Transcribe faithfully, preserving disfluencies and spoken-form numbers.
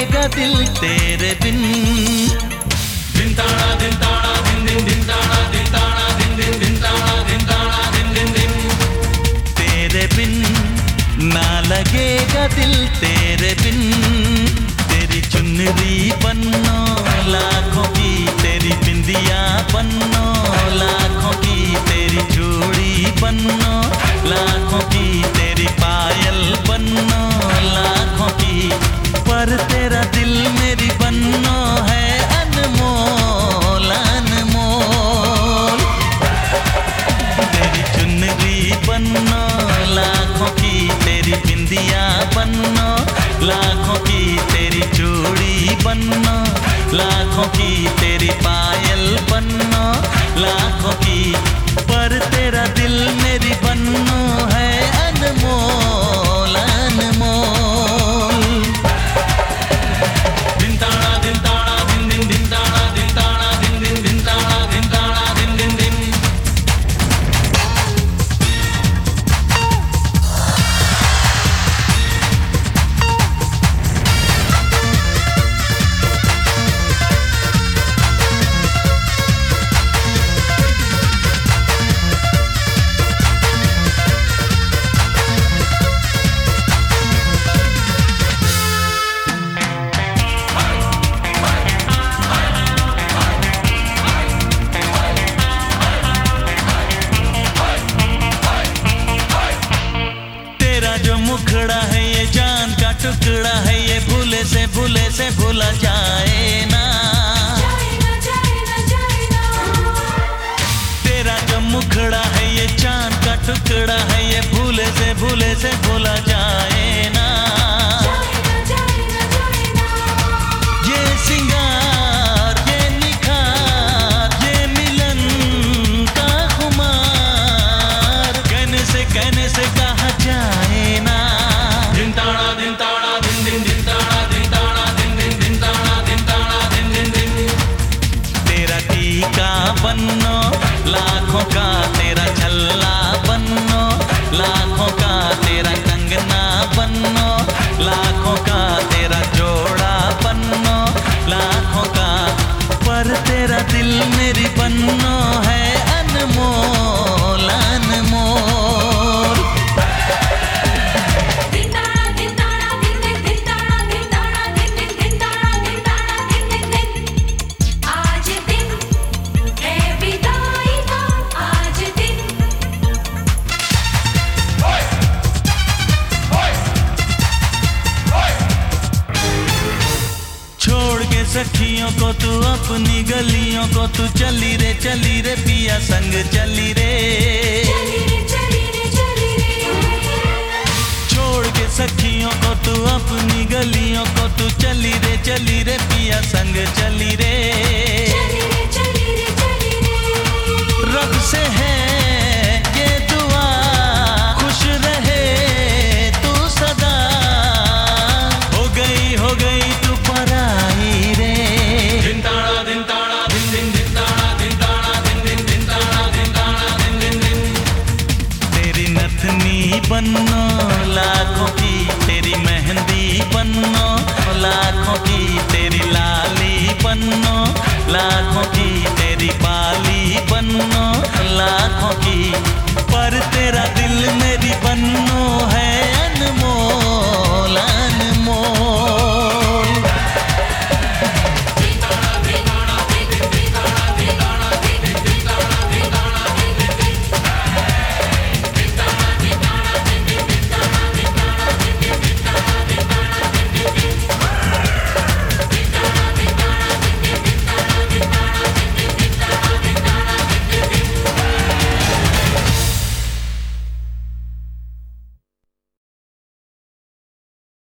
लगेगा दिल तेरे बिन। दिन ताड़ा दिन ताड़ा दिन दिन दिन ताड़ा दिन ताड़ा दिन दिन दिन ताड़ा दिन ताड़ा दिन दिन दिन तेरे बिन ना लगेगा दिल तेरे बिन। तेरी चुनरी पन्नो लाखों की, तेरी बिंदिया पन्नो लाखों की, तेरी चूड़ी पन्नो लाखों की, तेरी पायल पन्नो लाखों की, पर तेरा दिल मेरी पन्नो है अनमोल अनमोल। तेरी चुनरी पन्नो लाखों की, तेरी बिंदिया पन्नो लाखों की, तेरी चूड़ी पन्नो लाखों की, तेरी पायल पन्नो लाखों की, पर तेरा दिल मेरी पन्नो है अनमोल अनमोल। दिन ताड़ा दिन ताड़ा दिन दिन दिन ताड़ा दिन ताड़ा दिन दिन दिन ताड़ा दिन ताड़ा दिन दिन दिन जो मुखड़ा है ये जान का टुकड़ा है, ये भूले से भूले से भूला जाए ना, जाए ना, जाए ना, जाए ना। तेरा जो मुखड़ा है ये जान का टुकड़ा है, ये भूले से भूले से भूला जाए ना, जाए ना, जाए ना, जाए ना। ये सिंगार ये निखार ये मिलन का खुमार, कहने से कहने से कहा जाए ना। दिन ताड़ा दिन ताड़ा दिन दिन दिन ताड़ा दिन ताड़ा दिन दिन दिन ताड़ा दिन ताड़ा दिन दिन दिन तेरा टीका बन्नो लाखों का, तेरा छल्ला बन्नो लाखों का, तेरा कंगना बन्नो लाखों का, तेरा जोड़ा बन्नो लाखों का, पर तेरा दिल मेरी बन्नो है अनमोल अनमोल। सखियों को तू अपनी गलियों को तू चली रे चली रे पिया संग चली रे, चली रे चली रे चली रे। छोड़ के सखियों को तू अपनी गलियों को तू चली रे चली रे पिया संग चली रे, चली रे चली रे चली रे। रब से है